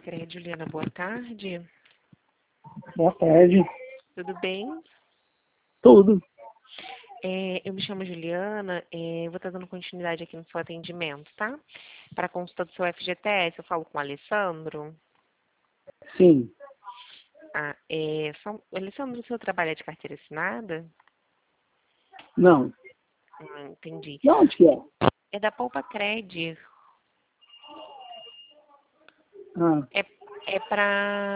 Cred, Juliana, boa tarde. Boa tarde. Tudo bem? Tudo. Eu me chamo Juliana, vou estar dando continuidade aqui no seu atendimento, tá? Para a consulta do seu FGTS, eu falo com o Alessandro. Sim. Alessandro, o seu trabalho é de carteira assinada? Não. Entendi. De onde que é? É da Poupa Cred. Ah. É para